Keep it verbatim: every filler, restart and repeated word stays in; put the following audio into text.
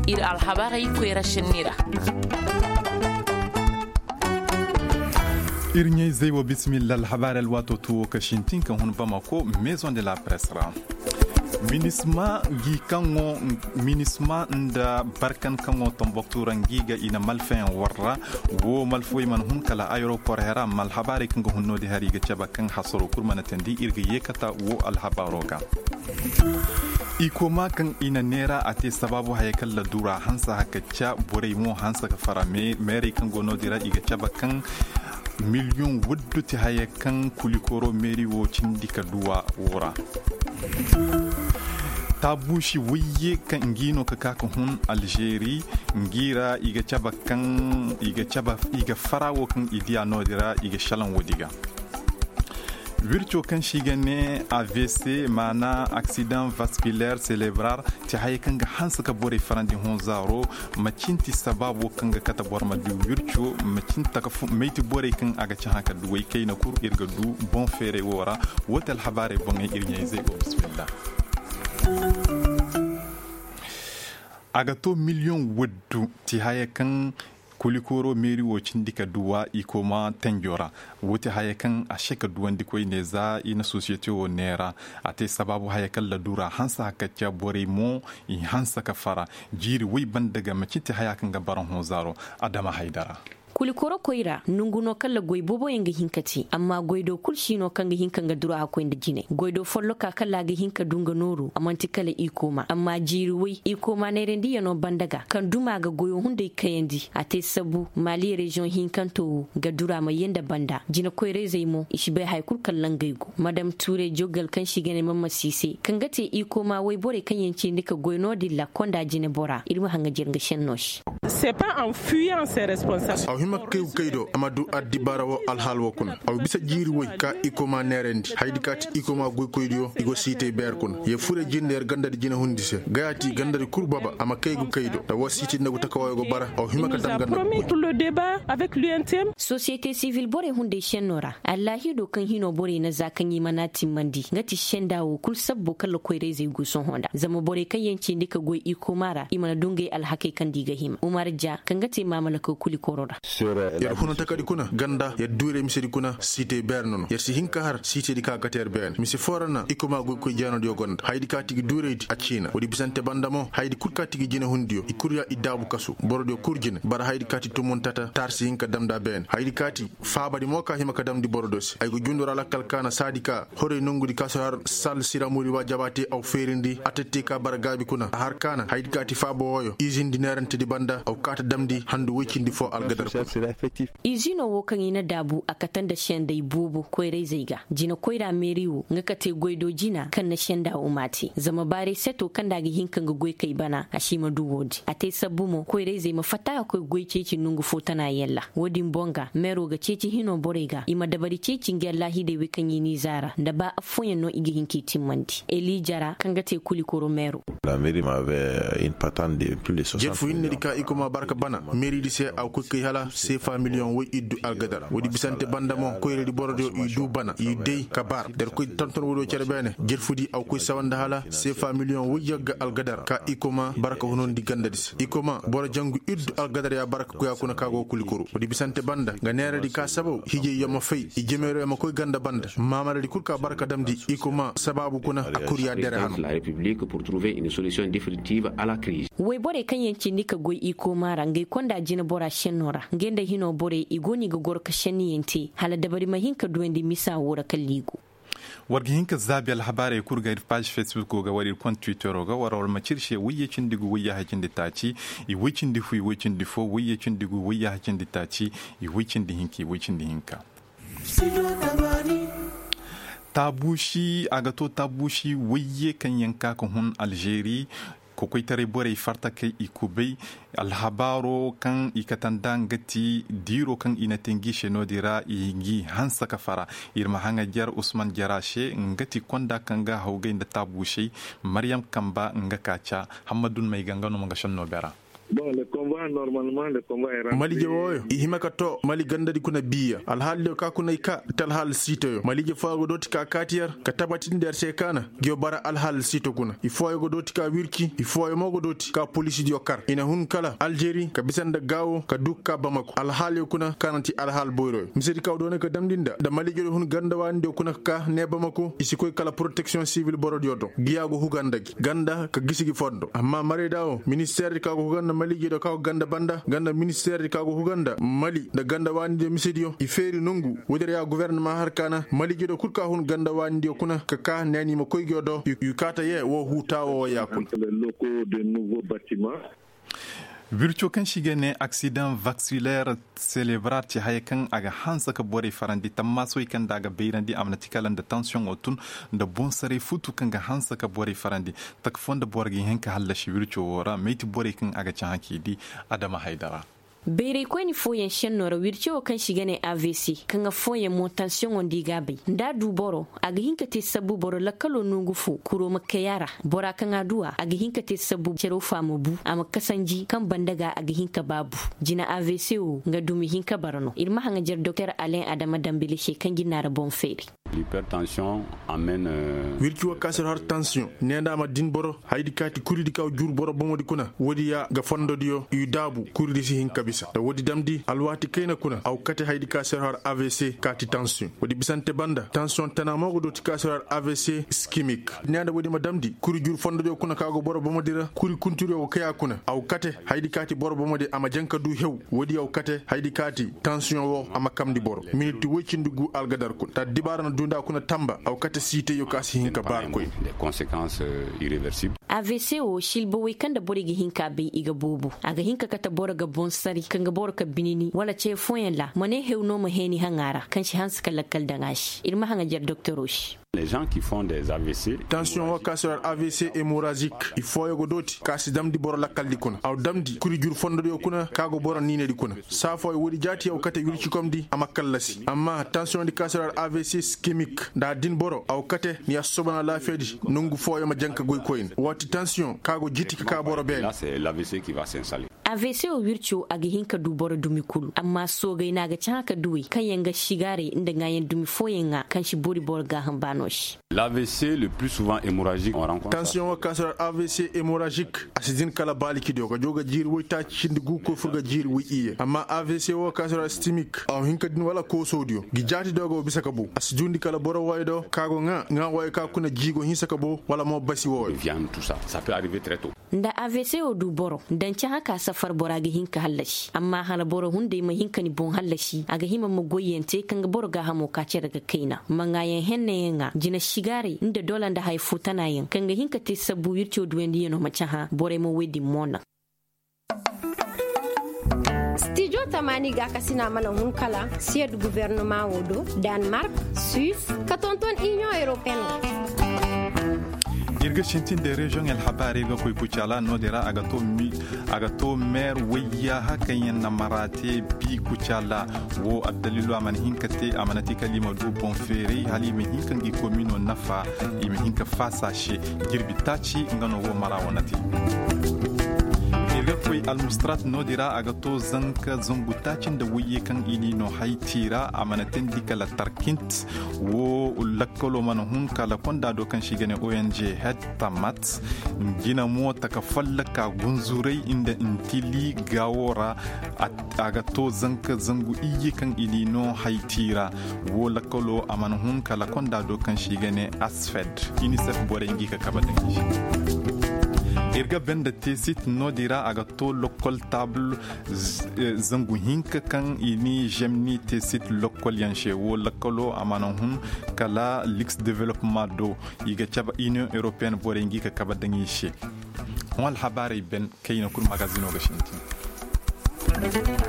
ir alhabara ikwera shinira irnye zewo bismillah alhabara alwato tuwo kashintin kan hun bamako maison de la presse ra minisma gi kango minisma nda barkan kango Tombouctou rangiga ina malfen warra wo malfoy man hun kala aeroport hera mal habari kango hunno di hariga chaba kan hasoro kurmana tendi irga yekata wo al habaroga ikoma kan ina nera ate sababu hayakal la dura hansa hakacca bore mo hansa ka fara me meri kango no dira iga chaba kan million wuddu ti hayakan kulikoro meri wo cindika duwa wora tabushi wiye kan ngino ka ka hun Algerie ngira iga chaba kan iga chaba iga farawo kan idia nodira iga shalan wodiga virtuo kan shigane A V C mana accident vasculaire cérébral ti hay kan ga hansa ka bore farandi hon zaro macinti sababu kan ga kata bor ma du virtuo macinta ka meyti bore kan aga ci haka duway kayna kur irga du bon fere wora wotal habare bon irnyaize go bismillah aga to million woddu ti haya kan kulikoro meri wo cindika duwa ikoma tanjora wote haya kan a sheka duwan dikoy ne za ina society wo nera ate sababu haya kan la dura hansa hakacca bore mo i hansa ka fara jiri wi bandaga maciti haya kan ga baron hozaro adama haidara kulikoro koira nunguno kala goy bobo yenga hinkati amma goydo kulshino kanga hinkanga dura hako inda jine goydo follo ka kala ga hinka dunga noru amanti kala ikoma amma jiruwi ikoma ne rendi yano bandaga kan duma ga goyo hunde kayendi ate sabu mali region hinkanto ga dura ma yenda banda jina koire zaimo ishibe haykul kallan gaigo madam ture jogal kan shigene mamma sise kan gate ikoma wai bore kan yanci nika goyno dilla konda jine bora irma hanga jirga shennosh c'est pas en fuyant ses responsables hima kew kaydo amadu addi barawo alhal wokun aw bisa jiri woy ka ikoma nerendi haydi kat ikoma goy koydo igo site berkun ye fure jinder gandade jina hundise gayati gandade kurbaba ama kaygu kaydo da wasiti nagu takawayo go bara aw hima ka danganda promis pour le débat avec l'U N T M société civile bore hunde shenora allahi do kan hino bore na zakanyi manati mandi ngati shendawo kul sabbo kala koyre zai guson honda zama bore kan yanci ndika goy ikomara imana dunge alhake kan diga hima umar ja kan gati mamala ko kuli korora yer hono takadi kuna ganda yer dure mi sedi kuna cité bernono yer si hinka har cité di kagater ben mi si forana ikoma go ko jano dio gonda haydi katigi dureedi accina wodi bisante bandamo haydi kurkatigi jina hundiyo ikurya idabu kasu borodio kurjine bara haydi kati to montata tarsi hinka damda ben haydi kati faabadi moka hima ka damdi borodos ay go jundora la kalkana sadika hore nongudi kaso har sal siramuri wa jabate aw ferindi atete ka bara gabi kuna har kana haydi kati faabo woyo izindi nerante di banda aw kata damdi handu wikindi fo algadar izino wo kan ina dabu akatan da shenda ibubu koire zaiga jina koira meriwo ngaka te goido jina kan na shenda umati zama bare seto kan da ga hinkan ga goi kai bana ashima duwodi ate sabumo koire zai mafata ko goi ceci nungu fotana yalla wodin bonga mero ga ceci hino borega ima dabari ceci ngella hide we kan yini zara da ba afonya no igi hinki timmandi elijara kan ga te kuli koro mero la mairie m'avait une patente de plus de soixante jefu inni dika ikoma barka bana mairie di se aw ko kay hala sefa million wo iddu algadara wodi bisante bandamo koyre di borodo iddu bana idey kabar der koy tonton wodo cerbene jerfudi aw koy sawanda hala sefa million wo yagga algadara ka ikoma baraka honon di gandadis ikoma boro jangu iddu algadara ya baraka ko yakuna kago kulikuru wodi bisante banda ga nere di ka sabo hije yama fay i jemere ma koy ganda banda mamara di kurka baraka damdi ikoma sababu kuna akuriya dere han la république pour trouver une solution définitive à la crise we bore kan yanci nika goy ikoma rangai konda jina bora shenora ngenda hino bore igoni ga gorka shani yente hala dabari mahinka duwendi misa wora kalligo wargi hinka zabi alhabare kurga ir page facebook ga wari kon twitter ga wara ma cirshe wiye cindigu wiye hakin ditaci i wicin difu i wicin difo wiye cindigu wiye hakin ditaci i wicin di hinki wicin di hinka tabushi agato tabushi wiye kan yanka ko hun Algerie ko koy tare bore farta kai ikubei alhabaro kan ikatandan gati diro kan inatengi sheno dira ingi hansa kafara irma hanga jar Usman Jarashe ngati konda kanga hauga inda tabushe Maryam Kamba ngakacha Hamadun mai gangano manga shanno bera Bon, le combat, normalement, le combat est rentré. Mali jewoyo ihimaka to Mali gandadi kuna biya alhali ka kuna ika talhal sito Mali je fago doti ka katiyar ka tabatin der sekana gyo bara alhal sito kuna ifo yo doti ka wirki ifo yo mogo doti ka police di okar ina hun kala Algerie ka bisanda gawo ka dukka Bamako alhali kuna kananti alhal boyro misedi ka do ne ka damdinda da Mali je hun ganda wande kuna ka ne Bamako isi koy kala protection civile boro dioto giyago huganda ganda ka gisigi fondo amma mare dawo ministère ka go huganda Mali je do ka ganda banda ganda ministère ka go huganda Mali da ganda wande misediyo iferi nungu wodere ya gouvernement harkana Mali je do kurka hun ganda wande kuna ka ka nani ma koy gyodo yukata ye wo hutawo yakun les locaux de nouveaux bâtiments. Virtuo kan shige ne accident vasculaire cérébral ci haye kan aga hansa ka bore farandi tamma so kan daga beyrandi amnati kalan da tension otun da bon sare futu kan ga hansa ka bore farandi tak fonda borgi henka halla shi virtuo wora meiti bore kan aga ci hakidi adama haidara Bere ko ni foyen shen nora wirce o kan shiga ne A V C kan ga foyen mo tension on diga bai nda du boro aga hinka te sabu boro la kalo nungu fu kuro makayara bora kan aduwa aga hinka te sabu cero famu bu ama kasanji kan bandaga aga hinka babu jina A V C o nga dumi hinka barano irma hanga jer docteur Alain Adama Dambele she kan ginara bon feri l'hypertension amène euh... wircuwa kasir har tension nendama din boro haydi kati kuridi kaw jur boro bomodi kuna wodi ya ga fondodiyo yu dabu kuridi si hinka bisa da wodi damdi alwati kayna kuna aw kati haydi kasir har A V C kati tension wodi bisante banda tension tana mogo do kasir har A V C ischemique nenda wodi ma damdi kuri jur fondodiyo kuna kago boro bomodira kuri kunturo o kaya kuna aw kate haydi kati boro bomodi ama janka du hew wodi aw kate haydi kati tension wo ama kamdi boro minute wocindugu algadar kun ta dibarana dunda kuna tamba aw kata site yo kasi hinka bar koy des conséquences irréversibles. A V C o shilbo we kanda borigi hinka be iga bobu aga hinka kata boraga bonsari kanga boraka binini wala che foyen la mane hewno mo heni hangara kan shi hanska lakal dangashi irma hanga jar docteur oshi. Les gens qui font des A V C, tension wa kasar A V C hémorragique il faut yogo doti kasi damdi boro lakkal di kuna aw damdi kuri jur fondo do kuna kago boro nine di kuna sa fo wodi jati aw kata wirci komdi amakallasi amma tension di kasar A V C ischemique da din boro aw kate ni asobana la fedi nungu fo yo ma janka goy koyin wati tension kago jiti ka boro be là c'est l'A V C qui va s'installer. A V C o wircio aga hinka du boro dumi kulu amma so ga ina ga chaka duwi kan yanga shigare inda ngayen dumi foyenga kan shi bori bor ga hambanoshi. L'A V C le plus souvent hémorragique on rencontre. Tension wa kasar A V C hémorragique asidin kala bali kido ga joga jir wi ta chindi gu ko fuga jir wi iye amma A V C wa kasar ischemique aw hinka din wala ko sodio gi jati dogo bisaka bu asjundi kala boro waydo kago nga nga way ka kuna jigo hinsaka bo wala mo basi wo viande tout ça ça peut arriver très tôt. Nda A V C o du boro dan ci haka safar bora ga hinka hallashi amma hala boro hunde mai hinka ni bon hallashi aga hima mo goyente kan ga boro ga hamo ka ce daga kaina mangayen henne yenga jina shigare inda dolan da haifu tana yin kan ga hinka te sabu yircho duwendi yeno macha ha bore mo wedi mona. Studio Tamani ga kasina mana hunkala siya du gouvernement wodo Denmark, Suisse, katonton Union Européenne. irga shintin da region el habari ga koy kuchala no dira agato mi agato mer wiya hakan yan namarate bi kuchala wo adalilu aman hinkate amanati kalima du bon feri hali mi hinkan gi commune nafa imi hinka fasa she girbi tachi ngano wo mara wonati irga almustrat no dira agato zanka zungutacin da wuyi kan ini no haitira amanatin dikala tarkint wo lakkolo man hun kala konda do kan shigane O N G head tamat gina mota ka fallaka gunzurai inda intili gawora agato zanka zangu iyi kan ini no haitira wo lakkolo aman hun kala konda do kan shigane asfed unicef bore ngi ka kabadan shi irga benda tesit no dira aga to local table zangu hinka kan ini jemni tesit local yanshe wo lokolo amana hun kala lix development do iga chaba union européenne borengi ka kabadangi she wal habari ben kayna kul magazino ga shinti